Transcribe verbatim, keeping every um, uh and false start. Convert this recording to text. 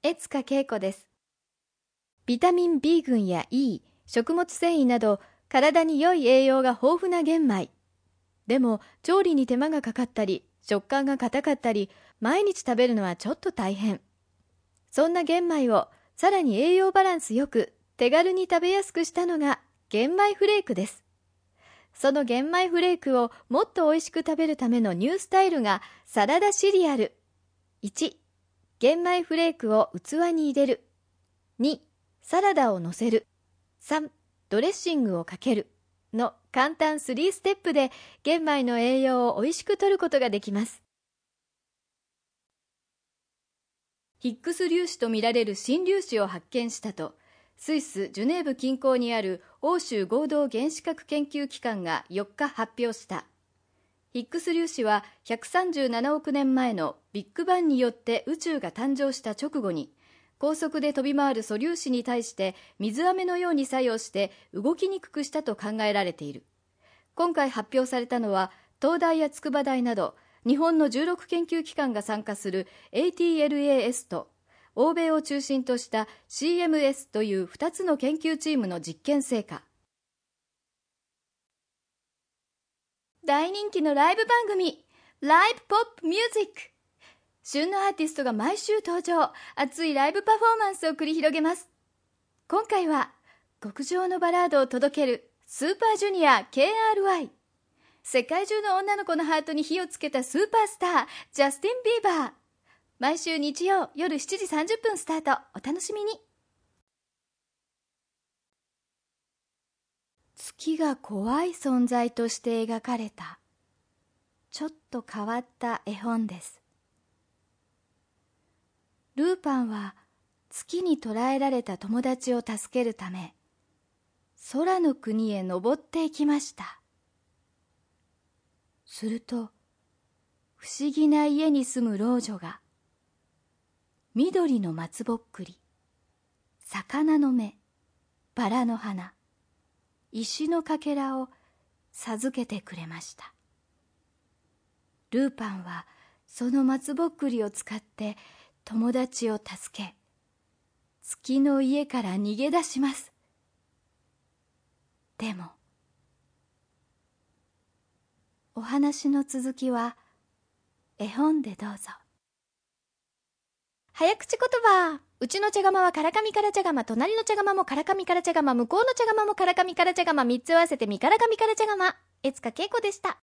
悦華恵子です。ビタミン B 群や E、食物繊維など体に良い栄養が豊富な玄米。でも調理に手間がかかったり、食感が硬かったり、毎日食べるのはちょっと大変。そんな玄米をさらに栄養バランスよく手軽に食べやすくしたのが玄米フレークです。その玄米フレークをもっと美味しく食べるためのニュースタイルがサラダシリアル。いち、玄米フレークを器に入れる。に、サラダを乗せる。さん、ドレッシングをかける。の簡単スリーステップで玄米の栄養を美味しく摂ることができます。ヒッグス粒子とみられる新粒子を発見したと、スイス・ジュネーブ近郊にある欧州合同原子核研究機関がよっか発表した。ヒッグス粒子はひゃくさんじゅうななおくねんまえのビッグバンによって宇宙が誕生した直後に、高速で飛び回る素粒子に対して水飴のように作用して動きにくくしたと考えられている。今回発表されたのは、東大や筑波大など日本のじゅうろく研究機関が参加する エーティーエルエーエス と欧米を中心とした シーエムエス というふたつの研究チームの実験成果。大人気のライブ番組、ライブポップミュージック。旬のアーティストが毎週登場、熱いライブパフォーマンスを繰り広げます。今回は極上のバラードを届けるスーパージュニア ケーアールワイ。世界中の女の子のハートに火をつけたスーパースター、ジャスティン・ビーバー。毎週日曜夜しちじさんじゅっぷんスタート。お楽しみに。月が怖い存在として描かれたちょっと変わった絵本です。ルーパンは月に捕らえられた友達を助けるため、空の国へ登っていきました。すると、不思議な家に住む老女が、緑の松ぼっくり、魚の目、バラの花、石のかけらを授けてくれました。ルーパンはその松ぼっくりを使って友達を助け、月の家から逃げ出します。でも、お話の続きは絵本でどうぞ。早口言葉。うちの茶釜はからかみから茶釜、隣の茶釜もからかみから茶釜、向こうの茶釜もからかみから茶釜、三つ合わせてみからかみから茶釜。悦華恵子でした。